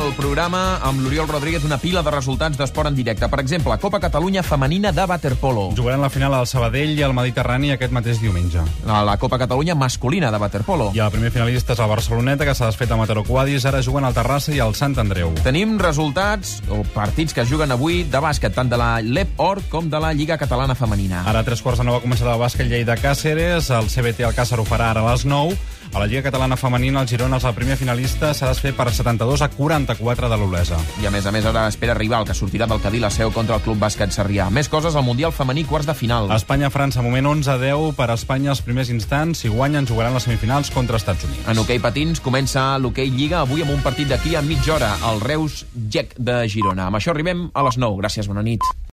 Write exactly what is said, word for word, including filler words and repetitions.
al programa amb l'Oriol Rodríguez una pila de resultats d'esport en directe. Per exemple, Copa Catalunya femenina de waterpolo. Jugaran la final al Sabadell i al Mediterrani aquest mateix diumenge. A la Copa Catalunya masculina de waterpolo. I el primer finalista és el Barceloneta, que s'ha desfet a Mataró Quadis. Ara juguen al Terrassa i al Sant Andreu. Tenim resultats o partits que es juguen avui de bàsquet, tant de la L E P Or com de la Lliga Catalana Femenina. Ara a tres quarts de nou ha començat el bàsquet Lleida-Càceres. El C B T Alcàsser ho farà ara a les nou. A la Lliga Catalana Femenina, el Girona és el primer finalista, s'ha desfet per setanta-dos a quaranta-quatre de l'Olesa. I a més a més ara espera rival, que sortirà del Cadí la seu contra el Club Bàsquet Sarrià. Més coses al Mundial Femení, quarts de final. Espanya-França, moment onze a deu per Espanya els primers instants. Si guanyen, jugaran les semifinals contra Estats Units. En hoquei patins comença l'hoquei Lliga, avui amb un partit d'aquí a mitja hora, el Reus Gec de Girona. Amb això arribem a les nou. Gràcies, bona nit.